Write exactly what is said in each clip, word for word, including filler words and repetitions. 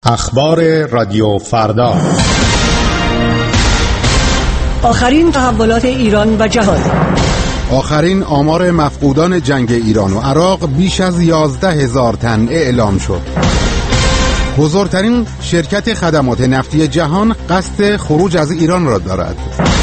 اخبار رادیو فردا. آخرین تحولات ایران و جهان. آخرین آمار مفقودان جنگ ایران و عراق بیش از یازده هزار تن اعلام شد. بزرگترین شرکت خدمات نفتی جهان قصد خروج از ایران را دارد.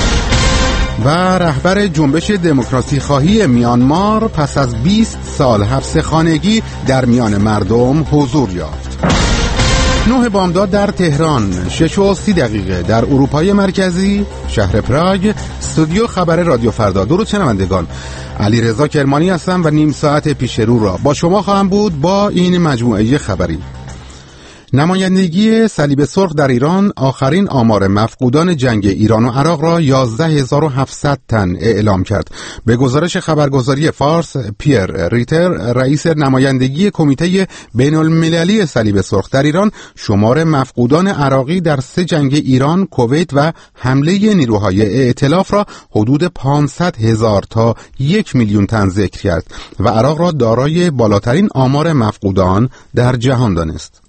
و رهبر جنبش دموکراسی خواهی میانمار پس از بیست سال حبس خانگی در میان مردم حضور یافت. نه بامداد در تهران، شش و سی دقیقه در اروپای مرکزی شهر پراگ. استودیو خبر رادیو فردا. درود شنوندگان، علیرضا کرمانی هستم و نیم ساعت پیش رو را با شما خواهم بود با این مجموعه خبری. نمایندگی صلیب سرخ در ایران آخرین آمار مفقودان جنگ ایران و عراق را یازده هزار و هفتصد تن اعلام کرد. به گزارش خبرگزاری فارس، پیر ریتر، رئیس نمایندگی کمیته بین المللی صلیب سرخ در ایران، شمار مفقودان عراقی در سه جنگ ایران، کویت و حمله نیروهای ائتلاف را حدود پانصد هزار تا یک میلیون تن ذکر کرد و عراق را دارای بالاترین آمار مفقودان در جهان دانست.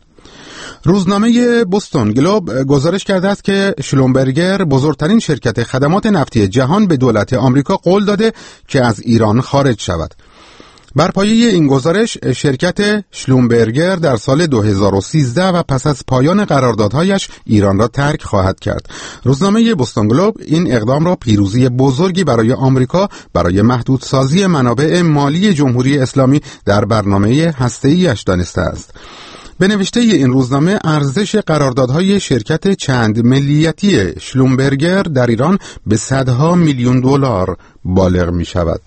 روزنامه بوستون گلوب گزارش کرده است که شلومبرگر، بزرگترین شرکت خدمات نفتی جهان، به دولت آمریکا قول داده که از ایران خارج شود. بر پایه این گزارش، شرکت شلومبرگر در سال دو هزار و سیزده و پس از پایان قراردادهایش ایران را ترک خواهد کرد. روزنامه بوستون گلوب این اقدام را پیروزی بزرگی برای آمریکا برای محدودسازی منابع مالی جمهوری اسلامی در برنامه هسته‌ای‌اش دانسته است. به نوشته این روزنامه، ارزش قراردادهای شرکت چند ملیتی شلومبرگر در ایران به صدها میلیون دلار بالغ می شود.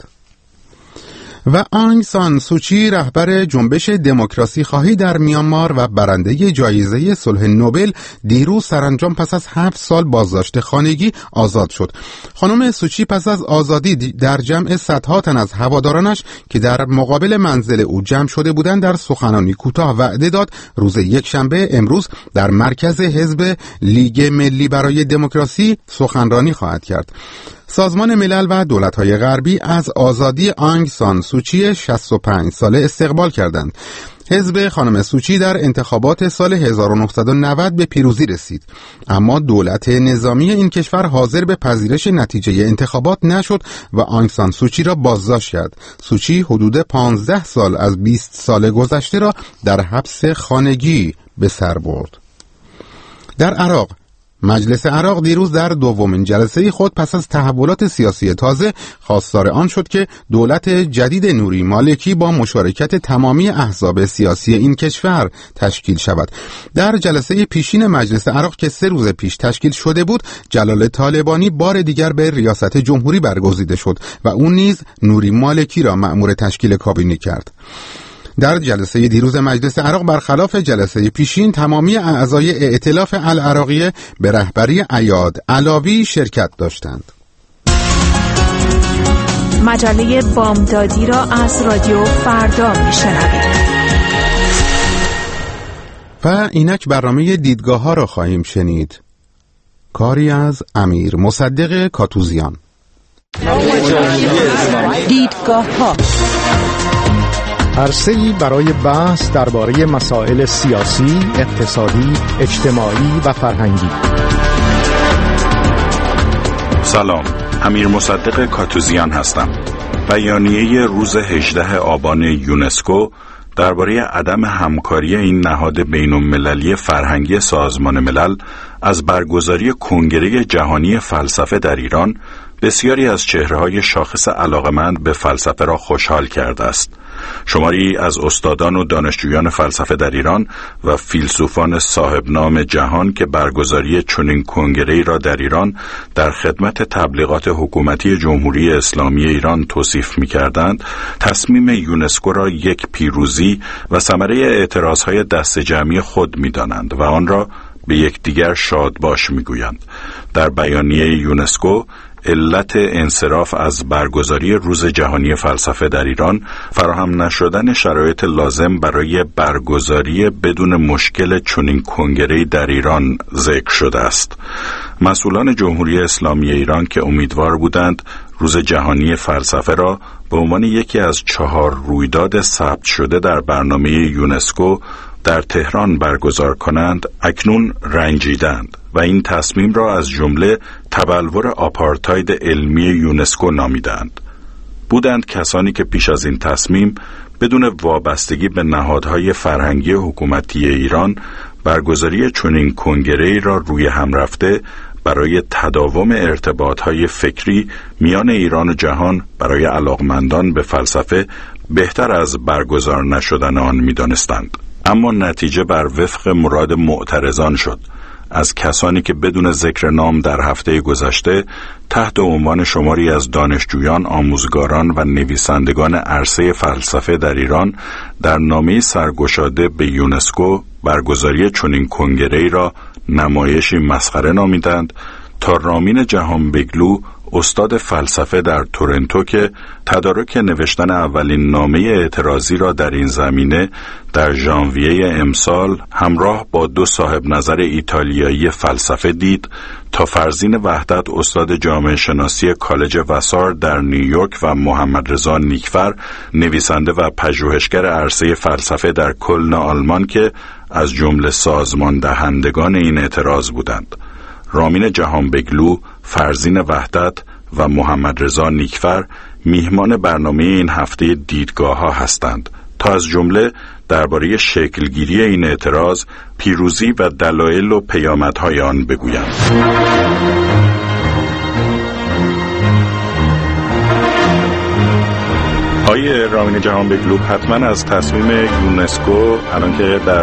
و آنگ سان سوچی، رهبر جنبش دموکراسی خواهی در میانمار و برنده جایزه صلح نوبل، دیروز سرانجام پس از هفت سال بازداشت خانگی آزاد شد. خانم سوچی پس از آزادی در جمع صدها تن از هوادارانش که در مقابل منزل او جمع شده بودند در سخنرانی کوتاه وعده داد روز یکشنبه امروز در مرکز حزب لیگ ملی برای دموکراسی سخنرانی خواهد کرد. سازمان ملل و دولت‌های غربی از آزادی آنگ سان سوچی شصت و پنج ساله استقبال کردند. حزب خانم سوچی در انتخابات سال هزار و نهصد و نود به پیروزی رسید، اما دولت نظامی این کشور حاضر به پذیرش نتیجه انتخابات نشد و آنگ سان سوچی را بازداشت کرد. سوچی حدود پانزده سال از بیست سال گذشته را در حبس خانگی به سر برد. در عراق، مجلس عراق دیروز در دومین جلسه خود پس از تحولات سیاسی تازه خواستار آن شد که دولت جدید نوری مالکی با مشارکت تمامی احزاب سیاسی این کشور تشکیل شود. در جلسه پیشین مجلس عراق که سه روز پیش تشکیل شده بود، جلال طالبانی بار دیگر به ریاست جمهوری برگزیده شد و او نیز نوری مالکی را مأمور تشکیل کابینه کرد. در جلسه دیروز مجلس عراق برخلاف جلسه پیشین، تمامی اعضای ائتلاف العراقیه به رهبری عیاد علاوی شرکت داشتند. مجله بامدادی را از رادیو فردا میشنوید. و اینک برنامه دیدگاه ها را خواهیم شنید. کاری از امیر مصدق کاتوزیان. دیدگاه ها، عرصه‌ای برای بحث درباره مسائل سیاسی، اقتصادی، اجتماعی و فرهنگی. سلام، امیر مصدق کاتوزیان هستم. بیانیه روز هجدهم آبان یونسکو درباره عدم همکاری این نهاد بین‌المللی فرهنگی سازمان ملل از برگزاری کنگره جهانی فلسفه در ایران بسیاری از چهره‌های شاخص علاقمند به فلسفه را خوشحال کرده است. شماری از استادان و دانشجویان فلسفه در ایران و فیلسوفان صاحب نام جهان که برگزاری چنین کنگره‌ای را در ایران در خدمت تبلیغات حکومتی جمهوری اسلامی ایران توصیف می‌کردند، تصمیم یونسکو را یک پیروزی و ثمره اعتراض‌های دست جمعی خود می‌دانند و آن را به یکدیگر شادباش می‌گویند. در بیانیه یونسکو، علت انصراف از برگزاری روز جهانی فلسفه در ایران فراهم نشدن شرایط لازم برای برگزاری بدون مشکل چنین کنگره‌ای در ایران ذکر شده است. مسئولان جمهوری اسلامی ایران که امیدوار بودند روز جهانی فلسفه را به عنوان یکی از چهار رویداد ثبت شده در برنامه یونسکو در تهران برگزار کنند اکنون رنجیدند و این تصمیم را از جمله تبلور آپارتاید علمی یونسکو نامیدند. بودند کسانی که پیش از این تصمیم بدون وابستگی به نهادهای فرهنگی حکومتی ایران برگزاری چنین کنگره‌ای را روی هم رفته برای تداوم ارتباطهای فکری میان ایران و جهان برای علاقمندان به فلسفه بهتر از برگزار نشدن آن می‌دانستند. اما نتیجه بر وفق مراد معترضان شد. از کسانی که بدون ذکر نام در هفته گذشته تحت عنوان شماری از دانشجویان، آموزگاران و نویسندگان عرصه فلسفه در ایران در نامه سرگشاده به یونسکو برگزاری چنین کنگره‌ای را نمایشی مسخره نامیدند، تا رامین جهانبگلو استاد فلسفه در تورنتو که تدارک نوشتن اولین نامه اعتراضی را در این زمینه در ژانویه امسال همراه با دو صاحب نظر ایتالیایی فلسفه دید، تا فرزین وحدت استاد جامعه شناسی کالج وسار در نیویورک و محمد رضا نیکفر نویسنده و پژوهشگر عرصه فلسفه در کلن آلمان که از جمله سازمان دهندگان این اعتراض بودند. رامین جهانبگلو، فرزین وحدت و محمد رضا نیکفر میهمان برنامه این هفته دیدگاه ها هستند تا از جمله درباره شکلگیری این اعتراض، پیروزی و دلایل و پیامدهای آن بگویند. آقای رامین جهانبگلو، حتما از تصمیم یونسکو الان که در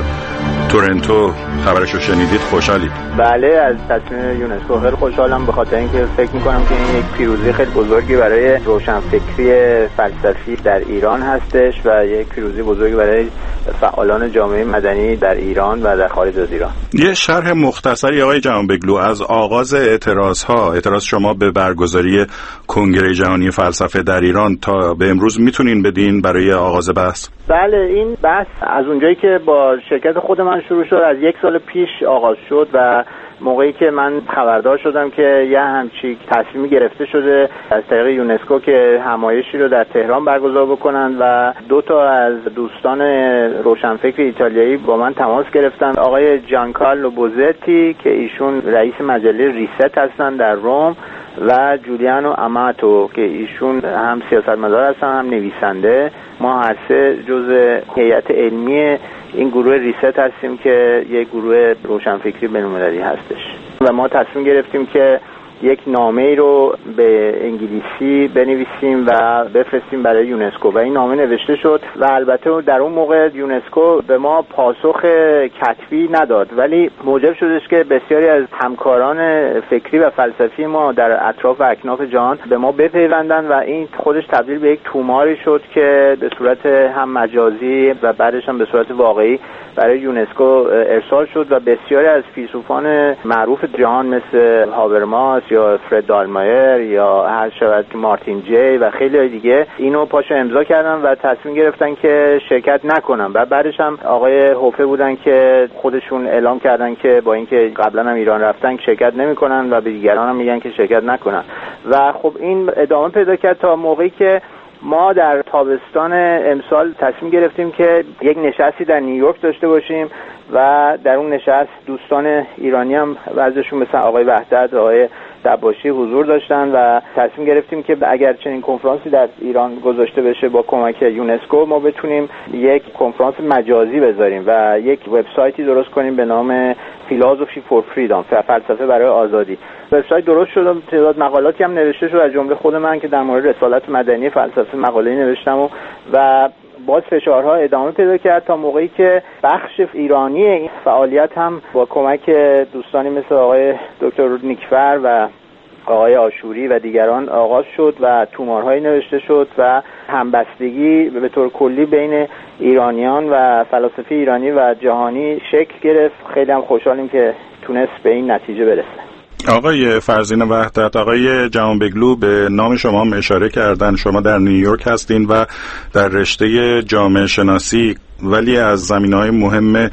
تورنتو خبرش رو شنیدید خوشحالید؟ بله، از تصمیم یونسکو خیلی خوشحالم، به خاطر اینکه فکر میکنم که این یک پیروزی خیلی بزرگی برای روشنفکری فلسفی در ایران هستش و یک پیروزی بزرگی برای فعالان جامعه مدنی در ایران و در خارج از ایران. یه شرح مختصری آقای جهانبگلو از آغاز اعتراض ها، اعتراض شما به برگزاری کنگره جهانی فلسفه در ایران تا به امروز میتونین بدین برای آغاز بحث؟ بله، این بحث از اونجایی که با شرکت خود من شروع شد از یک سال پیش آغاز شد و موقعی که من خبردار شدم که یه همچی تصمیمی گرفته شده از طریق یونسکو که همایشی رو در تهران برگزار بکنن و دو تا از دوستان روشنفکر ایتالیایی با من تماس گرفتن، آقای جانکارلو بوزتی که ایشون رئیس مجله ریست هستن در روم و جولیانو اماتو که ایشون هم سیاستمدار هستن هم نویسنده. ما هر سه جزء هیئت علمی این گروه ریست هستیم که یک گروه روشنفکری بین‌المللی هستش و ما تصمیم گرفتیم که یک نامه‌ای رو به انگلیسی بنویسیم و بفرستیم برای یونسکو و این نامه نوشته شد و البته در اون موقع یونسکو به ما پاسخ کتبی نداد، ولی موجب شدش که بسیاری از همکاران فکری و فلسفی ما در اطراف و اکناف جهان به ما بپیوندن و این خودش تبدیل به یک توماری شد که به صورت هم مجازی و بعدش هم به صورت واقعی برای یونسکو ارسال شد و بسیاری از فیلسوفان معروف جهان مثل هابرماس یا فرد دالمایر یا هر شود مارتین جی و خیلی دیگه اینو پاشو امضا کردن و تصمیم گرفتن که شرکت نکنن و بعدش هم آقای هوفه بودن که خودشون اعلام کردن که با اینکه قبلا هم ایران رفتن شرکت نمیکنن و به دیگران هم میگن که شرکت نکنن و خب این ادامه پیدا کرد تا موقعی که ما در تابستان امسال تصمیم گرفتیم که یک نشستی در نیویورک داشته باشیم و در اون نشست دوستان ایرانی هم وضعشون مثل آقای وحدت و آقای دباشی حضور داشتن و تصمیم گرفتیم که اگر چنین کنفرانسی در ایران گذاشته بشه با کمک یونسکو ما بتونیم یک کنفرانس مجازی بذاریم و یک وبسایتی درست کنیم به نام Philosophy for Freedom، فلسفه برای آزادی. وبسایت درست شد و تعداد مقالاتی هم نوشته شد از جمله خود من که در مورد رسالت مدنی فلسفه مقاله‌ای نوشتم و, و باز فشارها ادامه پیدا کرد تا موقعی که بخش ایرانی این فعالیت هم با کمک دوستانی مثل آقای دکتر نیکفر و آقای آشوری و دیگران آغاز شد و تومارهایی نوشته شد و همبستگی به طور کلی بین ایرانیان و فلاسفه ایرانی و جهانی شکل گرفت. خیلی هم خوشحالیم که تونست به این نتیجه برسه. آقای فرزین وحدت، آقای جهانبگلو به نام شما هم اشاره کردن، شما در نیویورک هستین و در رشته جامعه شناسی، ولی از زمینه‌های مهم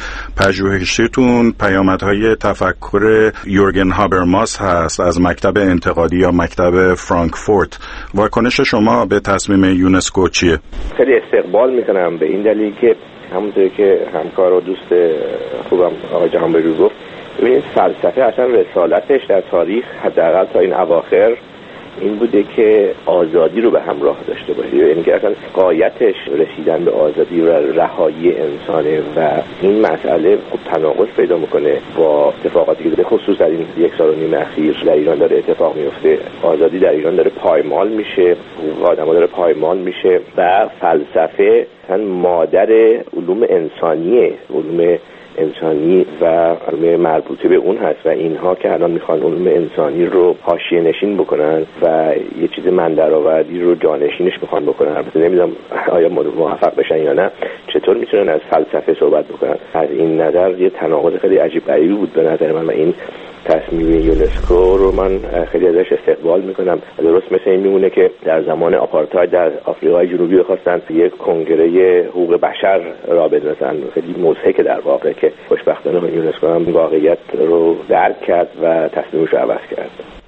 پژوهشیتون پیامدهای تفکر یورگن هابرماس هست از مکتب انتقادی یا مکتب فرانکفورت. واکنش شما به تصمیم یونسکو چیه؟ خیلی استقبال میکنم به این دلیل که همونطور که همکار و دوست خوبم آقای جهانبگلو گفت، ببینید فلسفه اصلا رسالتش در تاریخ حداقل تا این اواخر این بوده که آزادی رو به همراه داشته باشه، یعنی که اصلا غایتش رسیدن به آزادی و رهایی انسانه و این مسئله خب تناقض پیدا میکنه با اتفاقاتی که خصوص در این یک سال و نیم اخیر در ایران داره اتفاق میفته. آزادی در ایران داره پایمال میشه، حقوق آدم‌ها داره پایمال میشه و فلسفه اصلا مادر علوم انسانیه، علوم انسانی و علوم مربوطه به اون هست و اینها که الان میخوان علوم انسانی رو حاشیه نشین بکنن و یه چیز مندرآوردی رو جانشینش میخوان بکنن. البته نمیدونم آیا موفق بشن یا نه، چطور میتونن از فلسفه صحبت بکنن. از این نظر یه تناقض خیلی عجیب غریبی بود به نظر من و این تصمیم یونسکو رو من خیلی ازش استقبال میکنم. درست مثل این میمونه که در زمان آپارتاید در آفریقای جنوبی خواستن یک کنگره حقوق بشر را بندازن، خیلی مضحکه در واقع که خوشبختانه یونسکو هم واقعیت رو درک کرد و تصمیمش رو عوض کرد.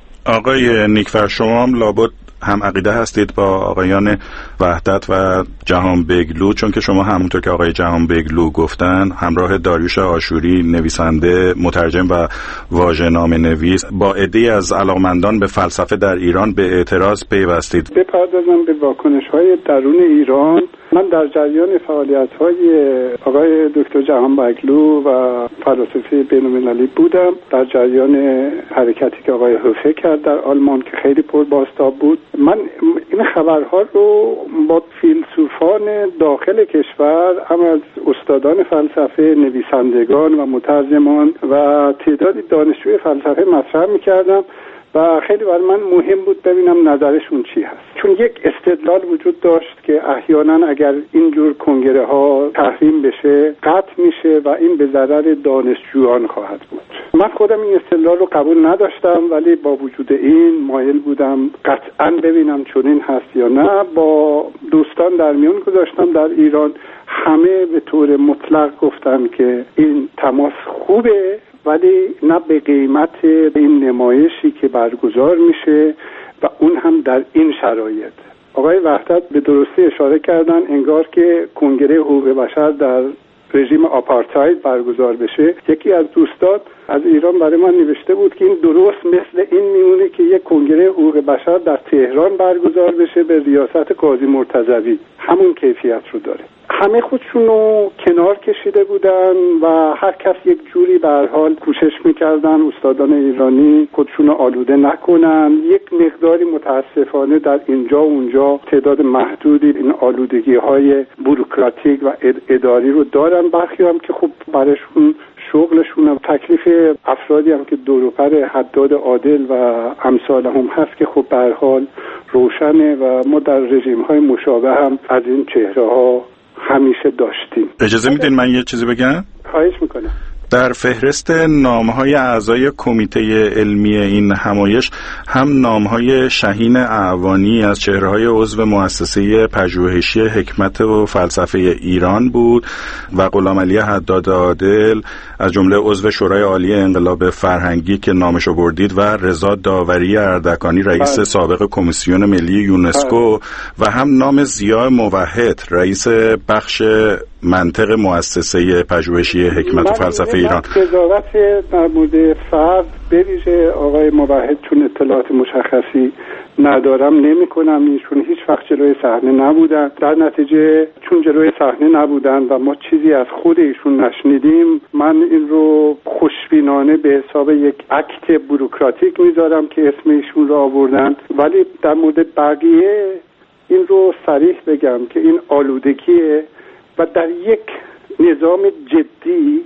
آقای نیکفر، شما هم لابد هم عقیده هستید با آقایان وحدت و جهانبگلو، چون که شما همونطور که آقای جهانبگلو گفتن همراه داریوش آشوری نویسنده، مترجم و واژه‌نامه نویس با عده‌ای از علاقمندان به فلسفه در ایران به اعتراض پیوستید. بپردازم به واکنش‌های درون ایران. من در جریان فعالیت‌های آقای دکتر جهانبگلو و فلاسفه بین‌المللی بودم، در جریان حرکتی که آقای هوفه کرد در آلمان که خیلی پربازتاب بود. من این خبرها رو با فیلسوفان داخل کشور، هم از استادان فلسفه، نویسندگان و مترجمان و تعدادی دانشجوی فلسفه مطرح می‌کردم و خیلی برای من مهم بود ببینم نظرشون چی هست، چون یک استدلال وجود داشت که احیانا اگر اینجور کنگره ها تحریم بشه قطع میشه و این به ضرر دانشجویان خواهد بود. من خودم این استدلال رو قبول نداشتم، ولی با وجود این مایل بودم قطعا ببینم چنین هست یا نه. با دوستان در میون گذاشتم در ایران، همه به طور مطلق گفتن که این تماس خوبه، ولی نه به قیمت این نمایشی که برگزار میشه و اون هم در این شرایط. آقای وحدت به درستی اشاره کردن انگار که کنگره حقوق بشر در رژیم آپارتاید برگزار بشه. یکی از دوستان از ایران برای من نوشته بود که این درست مثل این میمونه که یک کنگره حقوق بشر در تهران برگزار بشه به ریاست قاضی مرتضوی، همون کیفیت رو داره. همه خودشون رو کنار کشیده بودن و هر کس یک جوری به هر حال کوشش میکردن استادان ایرانی خودشون رو آلوده نکنن. یک مقداری متاسفانه در اینجا و اونجا تعداد محدودی این آلودگی های بوروکراتیک و اداری رو دارن، برخی هم که خب براشون شغلشون و تکلیف افرادی هم که دور و بر حداد عادل و امثال هم هست که خب به هر حال روشنه و ما در رژیم های مشابه هم از این چهره ها همیشه داشتیم. اجازه میدین من یه چیزی بگم؟ خواهش میکنم. در فهرست نامهای اعضای کمیته علمی این همایش هم نامهای شهین اعوانی از چهره‌های عضو مؤسسه پژوهشی حکمت و فلسفه ایران بود و غلامعلی حداد عادل از جمله عضو شورای عالی انقلاب فرهنگی که نامشو بردید و رضا داوری اردکانی رئیس بله. سابق کمیسیون ملی یونسکو بله. و هم نام ضیاء موحد رئیس بخش منطق مؤسسه پژوهشی حکمت و فلسفه ایران. قضاوت در مورد فرد بویژه آقای موحد چون اطلاعات مشخصی ندارم نمی کنم، ایشون هیچ وقت جلوی صحنه نبودن، در نتیجه چون جلوی صحنه نبودن و ما چیزی از خود ایشون نشنیدیم، من این رو خوشبینانه به حساب یک اکت بوروکراتیک میذارم که اسم ایشون رو آوردن. ولی در مورد بقیه این رو صریح بگم که این آلودگیه و در یک نظام جدی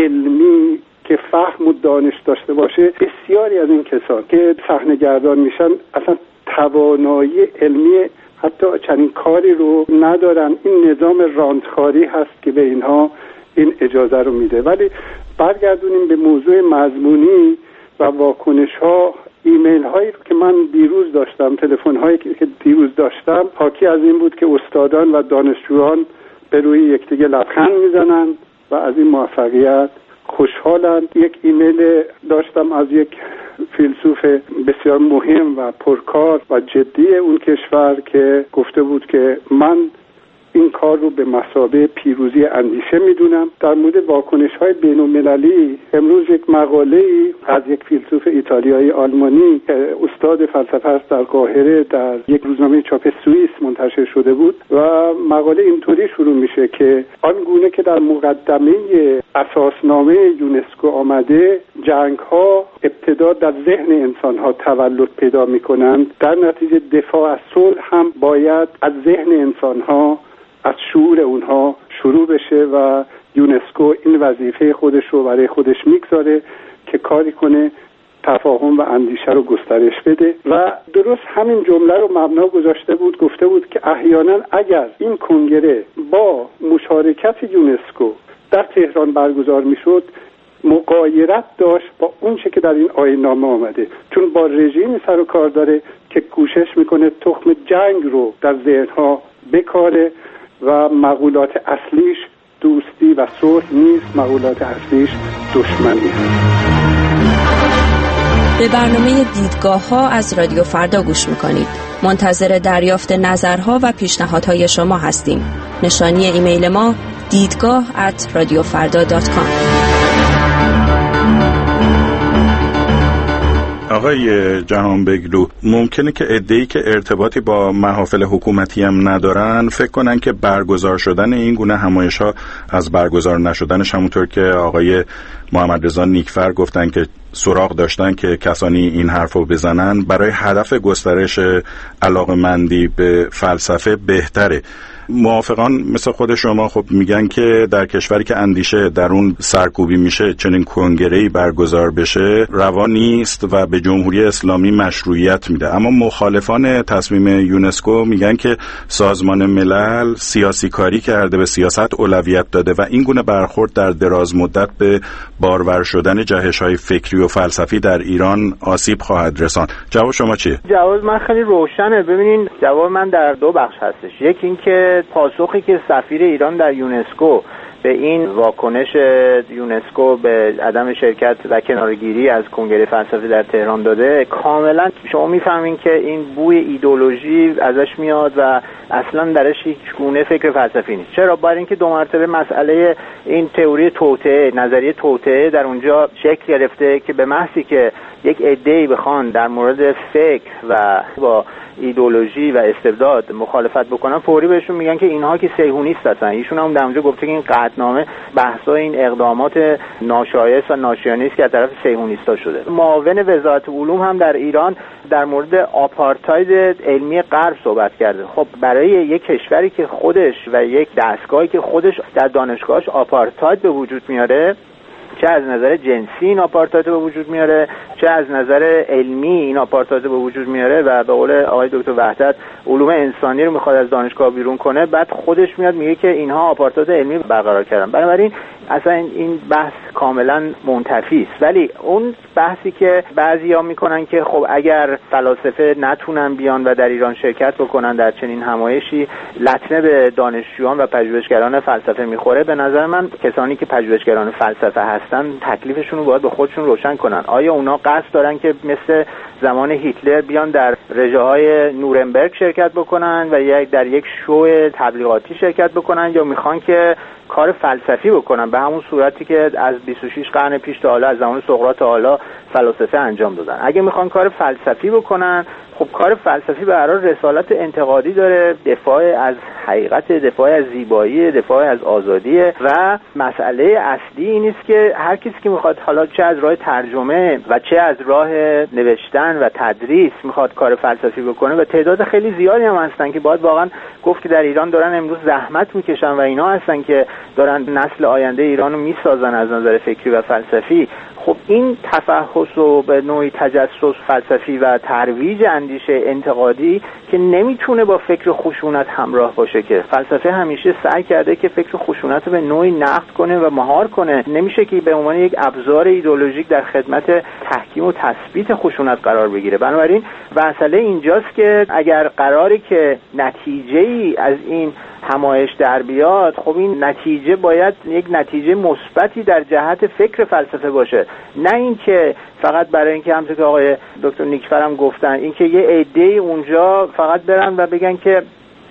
علمی که فهم و دانش داشته باشه، بسیاری از این کسان که صحنه‌گردان میشن اصلا توانایی علمی حتی چنین کاری رو ندارن. این نظام رانتخاری هست که به اینها این اجازه رو میده. ولی برگردونیم به موضوع مضمونی و واکنش ها. ایمیل هایی رو که من دیروز داشتم، تلفن هایی که دیروز داشتم، حاکی از این بود که استادان و دانشجویان به روی یکدیگه لبخند میزنن و از این موفقیت خوشحالن. یک ایمیل داشتم از یک فیلسوف بسیار مهم و پرکار و جدی اون کشور که گفته بود که من این کار رو به مثابه پیروزی اندیشه میدونم. در مورد واکنش‌های بین‌المللی امروز یک مقاله‌ای از یک فیلسوف ایتالیایی آلمانی که استاد فلسفه است در قاهره در یک روزنامه چاپ سوئیس منتشر شده بود و مقاله اینطوری شروع میشه که آنگونه که در مقدمه اساسنامه یونسکو آمده جنگ‌ها ابتدا در ذهن انسان‌ها تولد پیدا می‌کنند، در نتیجه دفاع از صلح هم باید از ذهن انسان‌ها، از شعور اونها شروع بشه و یونسکو این وظیفه خودش رو برای خودش میگذاره که کاری کنه تفاهم و اندیشه رو گسترش بده و درست همین جمله رو مبنا گذاشته بود، گفته بود که احیانا اگر این کنگره با مشارکت یونسکو در تهران برگزار میشد مغایرت داشت با اون چه که در این آیین‌نامه آمده، چون با رژیمی سر و کار داره که کوشش میکنه تخم جنگ رو در ذهنها بکاره و مقولات اصلیش دوستی و صلح نیست، مقولات اصلیش دشمنی هست. به برنامه دیدگاه ها از رادیو فردا گوش میکنید. منتظر دریافت نظرها و پیشنهادهای شما هستیم. نشانی ایمیل ما دیدگاه ات رادیو فردا دات کام. آقای جهانبگلو، ممکنه که عده‌ای که ارتباطی با محافل حکومتی هم ندارن فکر کنن که برگزار شدن این گونه همایش‌ها از برگزار نشدنش، همونطور که آقای محمد رضا نیکفر گفتن که سراغ داشتن که کسانی این حرفو بزنن، برای هدف گسترش علاقه‌مندی به فلسفه بهتره. موافقان مثل خود شما خب میگن که در کشوری که اندیشه در اون سرکوبی میشه چنین کنگره‌ای برگزار بشه روا نیست و به جمهوری اسلامی مشروعیت میده. اما مخالفان تصمیم یونسکو میگن که سازمان ملل سیاسی کاری کرده، به سیاست اولویت داده و این گونه برخورد در دراز مدت به بارور شدن جهش‌های فکری و فلسفی در ایران آسیب خواهد رساند. جواب شما چیه؟ جواب من خیلی روشنه. ببینین جواب من در دو بخش هستش. یکی این که پاسخی که سفیر ایران در یونسکو به این واکنش یونسکو به عدم شرکت و کنارگیری از کنگره فلسفه در تهران داده، کاملا شما میفهمین که این بوی ایدئولوژی ازش میاد و اصلا درش هیچ گونه فکر فلسفی نیست. چرا؟ برای اینکه دو مرتبه مسئله این تئوری توطئه، نظریه توطئه در اونجا شکل گرفته که به محضی که یک عده‌ای بخوان در مورد فکر و با ایدئولوژی و استبداد مخالفت بکنن، فوری بهشون میگن که اینها که صهیونیست هستن. ایشون هم در اونجا گفته که این قطعنامه بحث‌های این اقدامات ناشایست و ناشیانه است که از طرف صهیونیست‌ها شده. معاون وزارت علوم هم در ایران در مورد آپارتاید علمی غرب صحبت کرده. خب برای یک کشوری که خودش و یک دستگاهی که خودش در دانشگاهش آپارتاید به وجود میاره، چه از نظر جنسی این آپارتاید به وجود میاره، چه از نظر علمی این آپارتاید به وجود میاره و به قول آقای دکتر وحدت علوم انسانی رو میخواد از دانشگاه بیرون کنه، بعد خودش میاد میگه که اینها آپارتاید علمی برقرار کردن. بنابراین اصلا این بحث کاملا منتفی است. ولی اون بحثی که بعضیا میکنن که خب اگر فلاسفه نتونن بیان و در ایران شرکت بکنن در چنین همایشی، لطمه به دانشجویان و پژوهشگران فلسفه میخوره. به نظر من کسانی که پژوهشگران فلسفه هستن تکلیفشون رو باید به خودشون روشن کنن. آیا اونا قصد دارن که مثل زمان هیتلر بیان در رژه‌های نورنبرگ شرکت بکنن و یک در یک شو تبلیغاتی شرکت بکنن، یا میخوان که کار فلسفی بکنن به همون صورتی که از بیست و شش قرن پیش تا حالا، از زمان سقراط تا حالا فلاسفه انجام دادن؟ اگه میخوان کار فلسفی بکنن، خب کار فلسفی به هر حال رسالت انتقادی داره، دفاع از حقیقت، دفاع از زیبایی، دفاع از آزادی و مسئله اصلی این است که هر کسی که میخواد حالا چه از راه ترجمه و چه از راه نوشتن و تدریس میخواد کار فلسفی بکنه، و تعداد خیلی زیادی هم هستن که باید واقعا گفت که در ایران دارن امروز زحمت میکشن و اینا هستن که دارن نسل آینده ایرانو میسازن از نظر فکری و فلسفی. خب این تفحص و به نوعی تجسس فلسفی و ترویج اندیشه انتقادی که نمیتونه با فکر خشونت همراه باشه، که فلسفه همیشه سعی کرده که فکر خشونت رو به نوعی نقد کنه و مهار کنه، نمیشه که به عنوان یک ابزار ایدئولوژیک در خدمت تحکیم و تثبیت خشونت قرار بگیره. بنابراین مسئله اینجاست که اگر قراری که نتیجه‌ای از این همایش در بیاد، خب این نتیجه باید یک نتیجه مثبتی در جهت فکر فلسفه باشه، نه اینکه فقط برای اینکه همونطور که آقای دکتر نیکفر هم گفتن، اینکه یه عده‌ای اونجا فقط برن و بگن که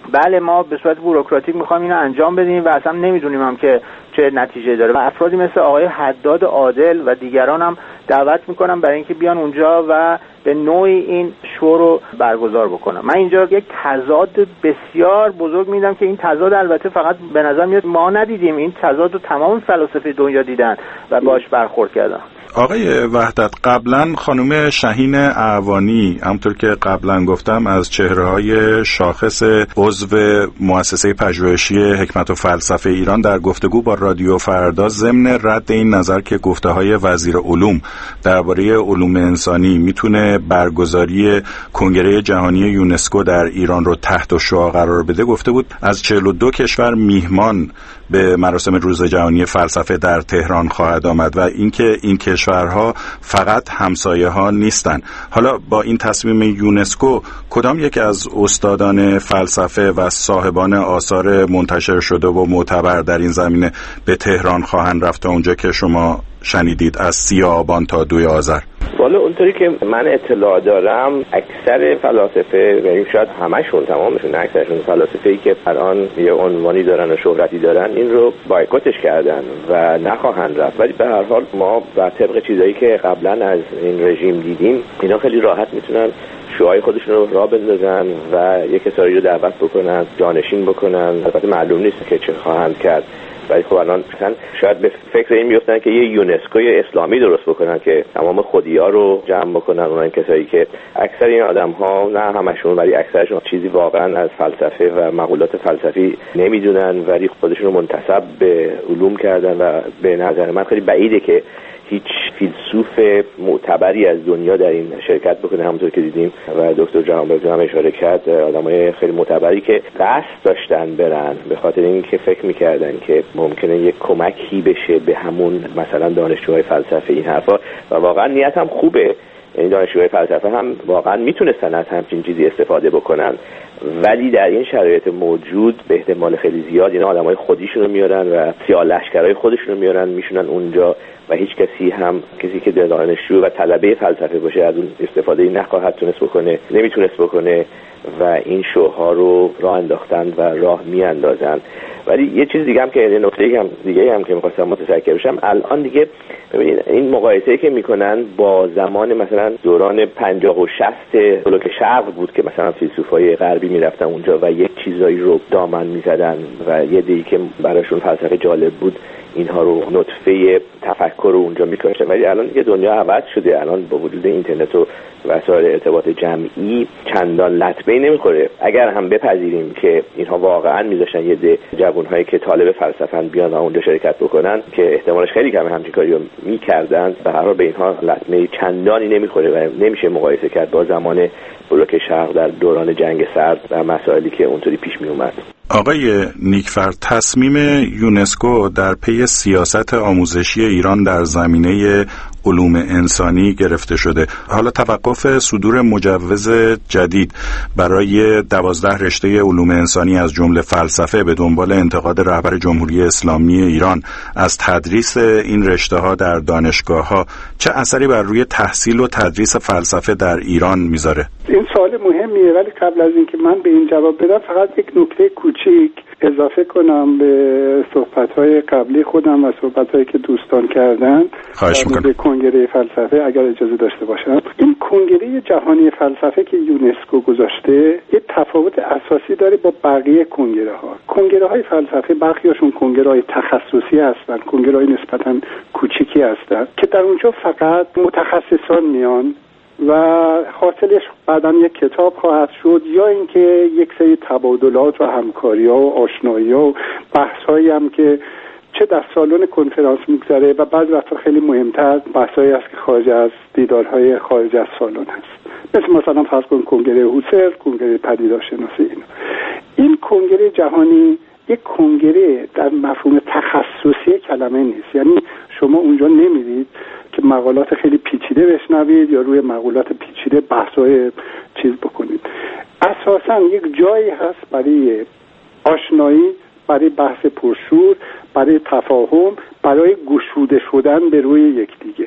بله ما به صورت بوروکراتیک میخوایم اینو انجام بدیم و اصلا نمیدونیم هم که چه نتیجه داره و افرادی مثل آقای حداد عادل و دیگران هم دعوت میکنم برای اینکه بیان اونجا و به نوعی این شو رو برگزار بکنم. من اینجا یک تضاد بسیار بزرگ میدم که این تضاد البته فقط به نظر میاد ما ندیدیم، این تضاد رو تمام فلاسفه دنیا دیدن و باش برخورد کردن. آقای وحدت، قبلا خانم شهین اعوانی همونطور که قبلا گفتم از چهره‌های شاخص عضو مؤسسه پژوهشی حکمت و فلسفه ایران در گفتگو با رادیو فردا ضمن رد این نظر که گفته‌های وزیر علوم درباره علوم انسانی میتونه برگزاری کنگره جهانی یونسکو در ایران رو تحت شعاع قرار بده، گفته بود از چهل و دو کشور میهمان به مراسم روز جهانی فلسفه در تهران خواهد آمد و اینکه این کشورها فقط همسایه ها نیستن. حالا با این تصمیم یونسکو کدام یک از استادان فلسفه و صاحبان آثار منتشر شده و معتبر در این زمینه به تهران خواهند رفت تا اونجا که شما شنیدید از سی آبان تا دوی آذر؟ والا اونطوری که من اطلاع دارم اکثر فلاسفه و شاید همشون تمامشون اکثرشون فلاسفه‌ای که الان یه عنوانی دارن و شهرتی دارن این رو بایکوتش کردن و نخواهند رفت، ولی به هر حال ما بر طبق چیزایی که قبلا از این رژیم دیدیم اینا خیلی راحت میتونن شعاع خودشون رو راه بندازن و یک کسایی رو دعوت بکنن، جانشین بکنن. البته معلوم نیست که چه خواهند کرد، ولی خب الان مثلا شاید به فکر این میفتن که یه یونسکوی اسلامی درست بکنن که تمام خودی‌ها رو جمع بکنن، اونان کسایی که اکثر این آدم‌ها نه همشون ولی اکثرشون چیزی واقعا از فلسفه و مقولات فلسفی نمیدونن ولی خودشون رو منتسب به علوم کردن و به نظر من خیلی بعیده که هیچ فیلسوف معتبری از دنیا در این شرکت بکنه. همونطور که دیدیم و دکتر جهانبخش هم اشاره کرد، آدمای خیلی معتبری که قصد داشتن برن به خاطر اینکه فکر میکردن که ممکنه یک کمکی بشه به همون مثلا دانشجوهای فلسفه این حرفا و واقعا نیت هم خوبه، یعنی دانشجوهای فلسفه هم واقعا میتونستن از همچین چیزی استفاده بکنن، ولی در این شرایط موجود به احتمال خیلی زیاد اینا آدمای خودیشون رو میارن و سیاه لشکرای خودشون رو میارن میشونن اونجا و هیچ کسی هم کسی که دانشجو و طلبه فلسفه باشه از اون استفاده نخواهد تونست بکنه، نمیتونست بکنه و این شوها رو راه انداختن و راه میاندازن. ولی یه چیز دیگه هم که یه نکته هم دیگه هم که می‌خواستم متذکر بشم، الان دیگه ببینید این مقایسه‌ای که میکنن با زمان مثلا دوران پنجاه و شصت بلوک شرق بود که مثلا فیلسوفای غربی میرفتن اونجا و یک چیزایی رو دامن میزدن و یه دیگه که براشون فلسفه جالب بود اینها رو نطفه تفکر رو اونجا می‌کاشتن. ولی الان دیگه دنیا عوض شده، الان با وجود اینترنت و وسایل ارتباط جمعی چندان لطمه‌ای نمیخوره. اگر هم بپذیریم که اینها واقعا میذاشتن یه ده جوان‌هایی که طالب فلسفه‌اند بیان و اونجا شرکت بکنن که احتمالش خیلی کمه همچین کاری رو می‌کردن، به هر حال به اینها لطمه چندانی نمیخوره و نمیشه مقایسه کرد با زمان بلوک شرق در دوران جنگ سرد و مسائلی که اونطوری پیش می اومد. آقای نیکفر، تصمیم یونسکو در پی سیاست آموزشی ایران در زمینه علوم انسانی گرفته شده. حالا توقف صدور مجوز جدید برای دوازده رشته علوم انسانی از جمله فلسفه به دنبال انتقاد رهبر جمهوری اسلامی ایران از تدریس این رشته ها در دانشگاه ها چه اثری بر روی تحصیل و تدریس فلسفه در ایران میذاره؟ این سوال مهمیه، ولی قبل از اینکه من به این جواب بدم فقط یک نکته کوچیک اضافه کنم به صحبت‌های قبلی خودم و صحبت‌هایی که دوستان کردن. خواهش می‌کنم. به کنگره فلسفه اگر اجازه داشته باشم، این کنگره جهانی فلسفه که یونسکو گذاشته یه تفاوت اساسی داره با بقیه کنگره‌ها. کنگره‌های فلسفه برخیاشون کنگره‌های تخصصی هستن، کنگره‌های نسبتاً کوچیکی هستن که در اونجا فقط متخصصان میان و حاصلش بعداً یک کتاب خواهد شد یا اینکه یک سری تبادلات و همکاری‌ها و آشنایی‌ها و بحث‌هایی هم که چه در سالن کنفرانس میگذره و بعضی وقتا خیلی مهمتر بحثایی هست که خارج از دیدارهای خارج از سالن هست، مثل مثلا فرض کن کنگره هوسر، کنگره پدیدارشناسی. این این کنگره جهانی یک کنگره در مفهوم تخصصی کلمه نیست، یعنی شما اونجا نمیرید که مقالات خیلی پیچیده بشنوید یا روی مقالات پیچیده بحث‌های چیز بکنید. اساساً یک جایی هست برای آشنایی، برای بحث پرشور، برای تفاهم، برای گشوده شدن به روی یکدیگه.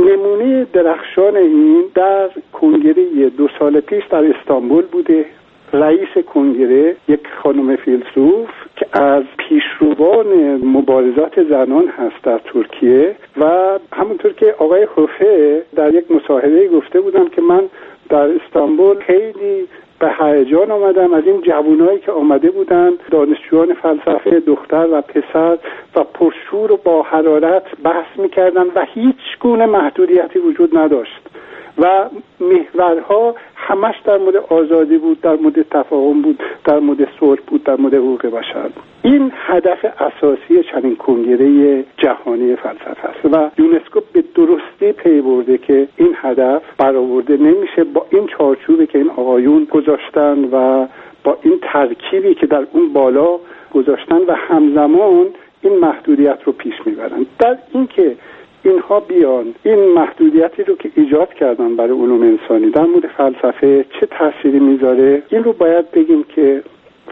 نمونه درخشان این در کنگره دو سال پیش در استانبول بوده رئیس کنگره یک خانم فیلسوف که از پیشروان مبارزات زنان هست در ترکیه و همونطور که آقای خوفه در یک مصاحبه گفته بودم که من در استانبول خیلی به هیجان آمدم از این جوانایی که آمده بودند، دانشجویان فلسفه دختر و پسر و پرشور و با حرارت بحث میکردن و هیچ گونه محدودیتی وجود نداشت و محورها همش در مورد آزادی بود، در مورد تفاهم بود، در مورد صلح بود، در مورد حقوق بشر بود. این هدف اساسی چنین کنگره جهانی فلسفه است و یونسکو به درستی پی برده که این هدف برآورده نمیشه با این چارچوبی که این آقایون گذاشتن و با این ترکیبی که در اون بالا گذاشتن و همزمان این محدودیت رو پیش میبرن. در این که اینها بیان این محدودیتی رو که ایجاد کردن برای علوم انسانی در مورد فلسفه چه تأثیری میذاره، این رو باید بگیم که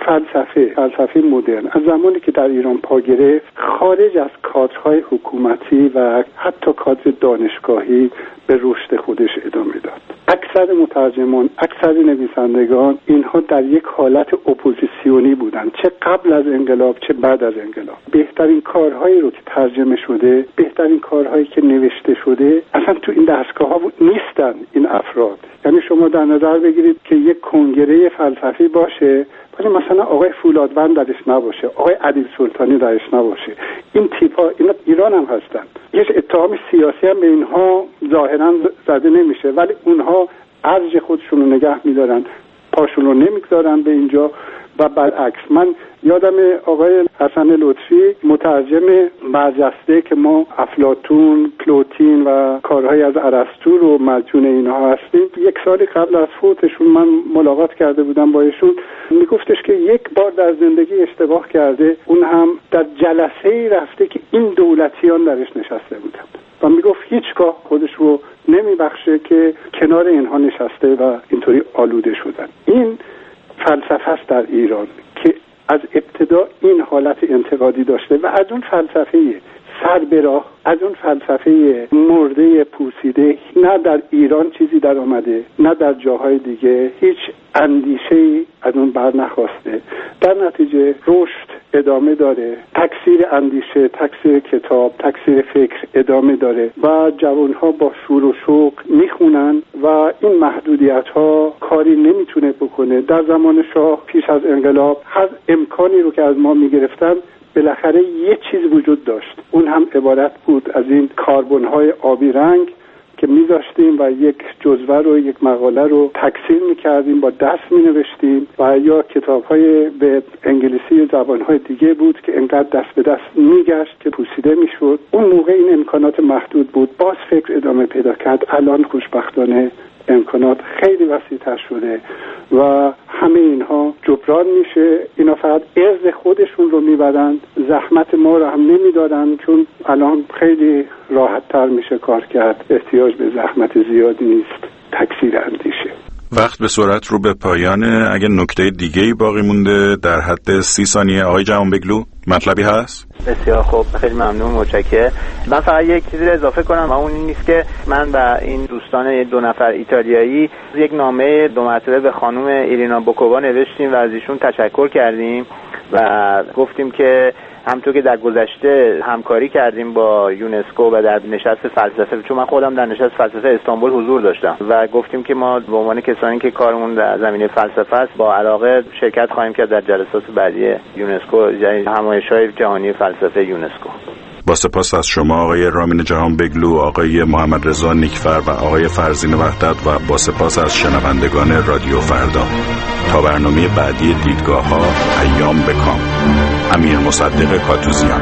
فلسفه فلسفه مدرن از زمانی که در ایران پا گرفت خارج از کادرهای حکومتی و حتی کادر دانشگاهی به رشد خودش ادامه داد. اکثر مترجمان، اکثر نویسندگان اینها در یک حالت اپوزیسیونی بودند، چه قبل از انقلاب چه بعد از انقلاب. بهترین کارهایی رو که ترجمه شده، بهترین کارهایی که نوشته شده اصلا تو این دستگاه ها نیستن این افراد. یعنی شما در نظر بگیرید که یک کنگره فلسفی باشه ولی مثلا آقای فولادوند درش نباشه، آقای عدیل سلطانی درش نباشه. این تیپا اینا ایران هم هستن. هیچ اتهام سیاسی هم به اینها ظاهرا زده نمیشه ولی اونها ارج خودشون رو نگه میدارن، پاشون رو نمیگذارن به اینجا و برعکس. من یادم آقای حسن لطفی مترجم برجسته که ما افلاطون، پلوتین و کارهای از ارسطو رو مدیون اینها هستیم، یک سال قبل از فوتشون من ملاقات کرده بودم با ایشون. میگفتش که یک بار در زندگی اشتباه کرده، اون هم در جلسه‌ای رفته که این دولتیان درش نشسته بودند و میگفت هیچگاه خودش رو نمیبخشه که کنار اینها نشسته و اینطوری آلوده شدن. این فلسفه است در ایران که از ابتدا این حالت انتقادی داشته و از اون فلسفه سر به راه، از اون فلسفه مرده پوسیده نه در ایران چیزی در آمده نه در جاهای دیگه، هیچ اندیشه‌ای از اون بر نخواسته. در نتیجه رشد ادامه داره، تکثیر اندیشه، تکثیر کتاب، تکثیر فکر ادامه داره و جوانها با شور و شوق میخونن و این محدودیت ها کاری نمیتونه بکنه. در زمان شاه پیش از انقلاب هر امکانی رو که از ما میگرفتن بالاخره یه چیز وجود داشت، اون هم عبارت بود از این کاربن های آبی رنگ که میذاشتیم و یک جزوه رو، یک مقاله رو تکثیر میکردیم، با دست مینوشتیم و یا کتاب های به انگلیسی زبان های دیگه بود که انقدر دست به دست میگشت که پوسیده میشد. اون موقع این امکانات محدود بود، باز فکر ادامه پیدا کرد. الان خوشبختانه امکانات خیلی وسیع‌تر شده و همه اینها جبران میشه. اینا فقط ارز خودشون رو میبرن، زحمت ما رو هم نمیدادن، چون الان خیلی راحت تر میشه کار کرد، احتیاج به زحمت زیادی نیست، تکثیر اندیشه. وقت به سرعت رو به پایانه. اگه نکته دیگه‌ای باقی مونده در حد سی ثانیه آقای جهانبگلو مطلبی هست؟ بسیار خوب، خیلی ممنون، متشکرم. من فقط یک چیزی رو اضافه کنم و اون این نیست که من و این دوستان دو نفر ایتالیایی یک نامه دو مرتبه به خانم ایرینا بوکووا نوشتیم و از ایشون تشکر کردیم و گفتیم که همونطور که در گذشته همکاری کردیم با یونسکو و در نشست فلسفه، چون من خودم در نشست فلسفه استانبول حضور داشتم و گفتیم که ما به عنوان کسانی که کارمون در زمینه فلسفه است با علاقه شرکت خواهیم کرد در جلسات بعدی یونسکو، یعنی همایش‌های جهانی فلسفه یونسکو. با سپاس از شما آقای رامین جهانبگلو، آقای محمد رضا نیکفر و آقای فرزین وحدت و با سپاس از شنوندگان رادیو فردا. تا برنامه بعدی دیدگاه ها، ایام بکام. امیر مصدق کاتوزیان.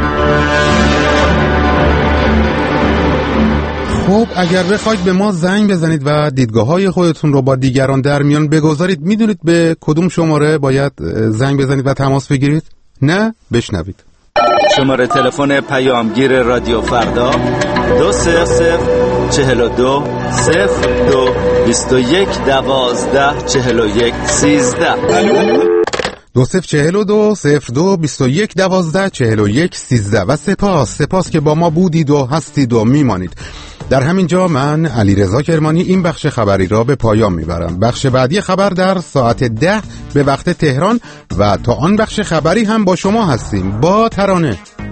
خب اگر بخواید به ما زنگ بزنید و دیدگاه های خودتون رو با دیگران در میان بگذارید، میدونید به کدوم شماره باید زنگ بزنید و تماس بگیرید؟ نه؟ بشنوید. شماره تلفن پیامگیر رادیو فردا دو صفر صفر چهل و دو صفر دو بیست و یک دوازده چهل و یک سیزده. دو صفر چهل و دو صفر دو بیست و یک دوازده چهل و یک سیزده. و سپاس سپاس که با ما بودید و هستید و میمانید. در همین جا من علیرضا کرمانی این بخش خبری را به پایان میبرم. بخش بعدی خبر در ساعت ده به وقت تهران و تا آن بخش خبری هم با شما هستیم. با ترانه.